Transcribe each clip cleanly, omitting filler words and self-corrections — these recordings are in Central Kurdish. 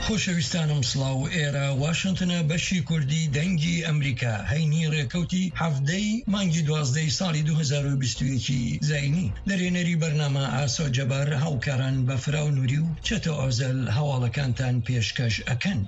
خۆشەویستانم سڵاو ئێرە واشنتنە بەشی کوردی دەنگی ئەمریکا هەینی ڕێکەوتی هەفتەی مانگی 12 ساڵی 2021 زاینی دەرێنەری بەرنامە ئاسۆ جەبار هاوکاران بە فراو نووری و چەتۆ ئەوزەل هەواڵەکانتان پێشکەش ئەکەن.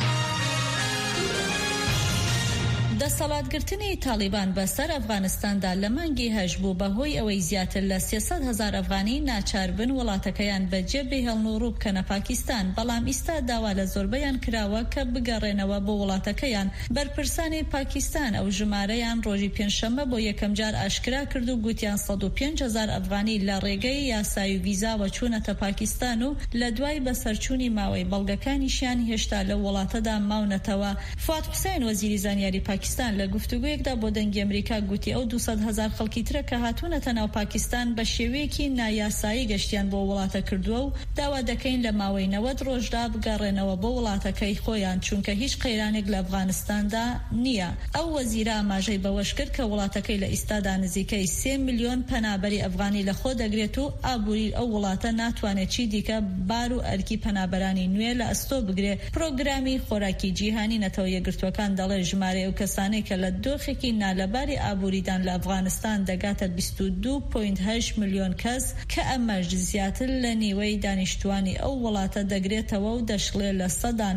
دەسەڵاتگرتنی تالیبان بەسەر ئەفغانستاندا لە مانگی هەژ بوو بەهۆی ئەوەی زیاتر لە 300,000 ئەفغانی ناچار بن وڵاتەکەیان بەجێ بهێڵن و ڕوو بکەنە پاکستان، بەڵام ئیستا داوا لە زۆربەیان کراوە کە بگەڕێنەوە بۆ وڵاتەکەیان. بەرپرسانی پاکستان ئەو ژمارەیان ڕۆژی پێنجشەممە بۆ یەکەم جار ئاشکرا کرد و گوتیان 105,000 ئەفغانی لە ڕێگەی یاسایی و ڤیزاوە چوونەتە پاکستان و لە دوای بەسەرچوونی ماوەی بەڵگەکانیشیان هێشتا لە وڵاتەدا ماونەتەوە. فواد حوسێن وەزیری زانیاری پاکستان لە گفتوگویەکدا بۆ دەنگی ئەمریکا گوتی ئەو 200,000 خەڵکی ترە کە هاتوونەتە ناو پاکستان بە شێوەیەکی نایاسایی گەشتیان بۆ وڵاتە کردووە و داوا دەکەین لە ماوەی 90 ڕۆژدا بگەڕێنەوە بۆ وڵاتەکەی خۆیان، چونکە هیچ قەیرانێک لە ئەفغانستاندا نییە. ئەو وەزیرە ئاماژەی بەوەش کرد کە وڵاتەکەی لە ئیستادا نزیکەی 3 میلیۆن پەنابەری ئەفغانی لە خۆ دەگرێت و ئابووری ئەو وڵاتە ناتوانێت چی دیکە بار و ئەرکی پەنابەرانی نوێ لە ئەستۆ بگرێ. پرۆگرامی خۆراکی جیهانی نەتەوە یەکگرتوەکان دەڵێ ژمارەی ئەو کەسانەی کە لە دۆخێکی نالەباری ئابووریدان لە ئەفغانستان دەگاتە 22.8 میلیۆن کەس کە ئەمەش زیاتر لە نیوەی دانیشتوانی ئەو وڵاتە دەگرێتەوە و دەشڵێ لە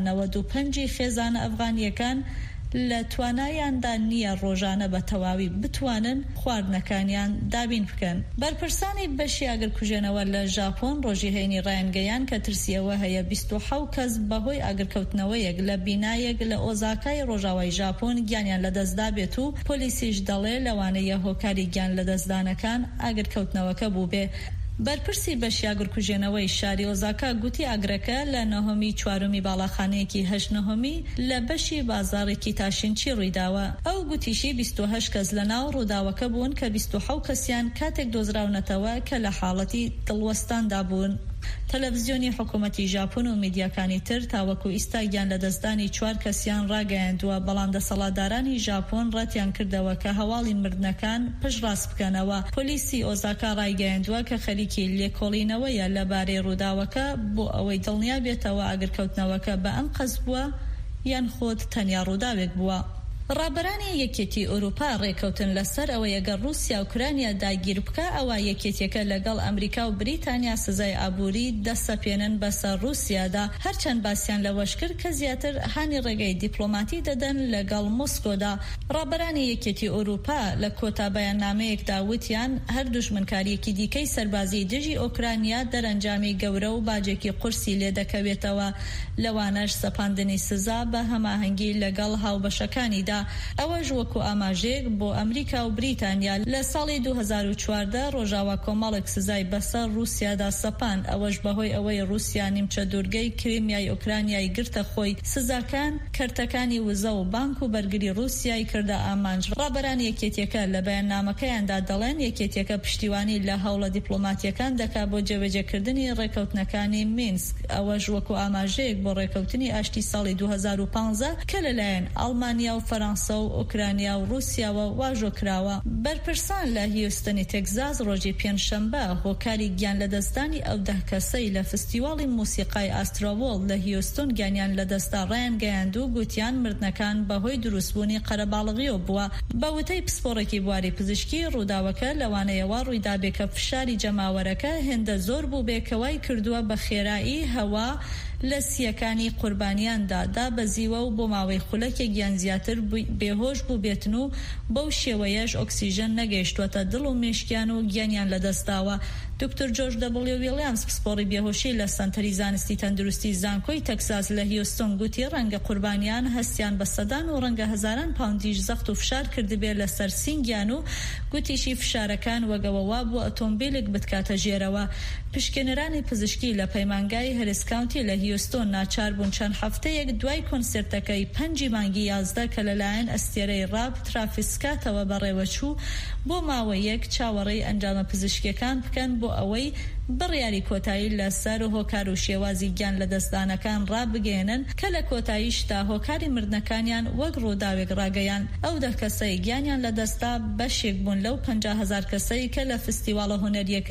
95 خێزانە ئەفغانیەکان لە توانایاندا نییە ڕۆژانە بە تەواوی بتوانن خواردنەکانیان دابین بکەن. بەرپرسانی بەشی ئاگرکوژێنەوە لە ژاپۆن ڕۆژی هەینی ڕایانگەیان کە ترسیەوە هەیە 27 کەس بەهۆی ئاگرکەوتنەوەیەک لە بینایەک لە ئۆزاکای ڕۆژاوای ژاپۆن گیانیان لەدەستدا بێت و پۆلیسیش دەڵێ لەوانەیە هۆکاری گیان لەدەستدانەکان ئاگرکەوتنەوەکە بوو بێ. بەرپرسی بەشی ئاگرکوژێنەوەی شاری ئۆزاکا گوتی ئاگرەکە لە 9 چوارمی باڵاخانەیەکی 8 لە بەشی بازاڕێکی تاشینچی ڕوویداوە. ئەو گوتیشی 28 کەس لە ناو ڕووداوەکە بوون کە 27 کەسیان کاتێک دۆزراونەتەوە کە لە حاڵەتی دڵوەستاندا بوون. تەلەڤیزیۆنی حکوومەتی ژاپۆن و میدیاکانی تر تاوەکو ئیستا گیان لە دەستدانی 4 کەسیان ڕاگەیاندووە، بەڵام دەسەڵاتدارانی ژاپۆن ڕەتیان کردەوە کە هەواڵی مردنەکان پشتڕاست بکەنەوە. پۆلیسی ئۆزاکا ڕایگەیاندووە کە خەریکی لێکۆڵینەوەیە لەبارەی ڕووداوەکە بۆ ئەوەی دڵنیا بێتەوە ئاگرکەوتنەوەکە بە ئەم قەس بووە یان خۆت تەنیا ڕووداوێک بووە. ڕابەرانی یەکێتی ئەوروپا ڕێکەوتن لەسەر ئەوەی ئەگەر رووسیا و ئوکرانیا داگیر بکە ئەوە یەکێتیەکە لەگەڵ ئەمریکا و بریتانیا سزای ئابووری دەسەپێنن بەسەر رووسیادا، هەرچەند باسییان لەوەش کرد کە زیاتر هانی ڕێگەی دیپلۆماتی دەدەن لەگەڵ مۆسکۆدا. ڕابەرانی یەکێتی ئەوروپا لە کۆتا بەیاننامەیەکدا وتیان هەر دوژمنکاریەکی دیکەی سەربازی دژی ئۆکرانیا دەرەنجامی گەورە و باجێکی قورسی لێ دەکەوێتەوە، لەوانەش سەپاندنی سزا بە هەماهەنگی لەگەڵ هاوبەشەکانیدا. ئەوەش وەکو ئاماژەیەک بۆ ئەمریکا و بریتانیا لە ساڵی 2014 ڕۆژاوا کۆمەڵێک سزای بەسەر رووسیادا سەپان، ئەوەش بەهۆی ئەوەی رووسیا نیمچە دوورگەی کریمیای ئوکرانیای گرتە خۆی. سزاکان کەرتەکانی وزە و بانک و بەرگری رووسیای کردە ئامانج. ڕابەرانی یەکێتیەکە لە بەیاننامەکەیاندا دەڵێن یەکێتیەکە پشتیوانی لە هەوڵە دیپلۆماتیەکان دەکات بۆ جێبەجێکردنی ڕێکەوتنەکانی مینسک، ئەوەش وەکو ئاماژەیەک بۆ ڕێکەوتنی ئاشتی ساڵی 2015 کە لەلایەن ئەڵمانیا و فەرەنسا و ئوکرانیا و رووسیاوە واژۆکراوە. بەرپرسان لە هیوستنی تێکزاس ڕۆژی پێنجشەممە هۆکاری گیان لەدەستدانی ئەو 10 کەسەی لە فستیواڵی موسیقای ئاستراوۆڵ لە هیوستن گیانیان لەدەستا ڕایان گەیاند و گوتیان مردنەکان بەهۆی دروستبوونی قەرەباڵغیەوە بووە. بە وتەی پسپۆڕێکی بواری پزیشکی ڕووداوەکە لەوانەیەوە ڕوویدا بێ کە فشاری جەماوەرەکە هێندە زۆر بوو بێکەوەی کردووە بە خێرایی هەوا لە سیەکانی قوربانیاندا دابەزیوە و بۆ ماوەی خولەکێک یان زیاتر بێهۆش بوو بێتن و بەو شێوەیەش ئۆکسیژن نەگەیشتوەتە دڵ و مێشکیان و گیانیان لەدەستاوە. دکتۆر جۆرج دەبڵیو ویلیامز پسپۆڕی بێهۆشی لە سەنتەری زانستی تەندروستی زانکۆی تەکساس لە هیوستن گوتی ڕەنگە قوربانیان هەستیان بە سەدان و ڕەنگە هەزاران پاوندیش زەخت و فشار کردبێ لەسەر سینگیان و گوتیشی فشارەکان وەگەوەوا بوو ئۆتۆمبیلێک بتکاتە ژێرەوە. پشکنەرانی پزیشکی لە پەیمانگای هەرس کاونتی لە هیوستن ناچار بوون چەند هەفتەیەک دوای کۆنسرتەکەی 5 مانگی 11 کە لەلایەن ئەستێرەی ڕاب ترافیسکاتەوە بەڕێوەچوو بۆ ماوەیەک چاوەڕێی ئەنجامە پزیشکیەکان بکەن بۆ ئەوەی بڕیاری کۆتایی لەسەر هۆکار و شێوازی گیان لە دەستدانەکان ڕابگەێنن کە لە کۆتاییشتا هۆکاری مردنەکانیان وەک ڕووداوێک ڕاگەیان. ئەو 10 کەسەی گیانیان لە دەستا بەشێک بوون لەو 50,000 کەسەی کە لە فستیواڵە هونەریەکە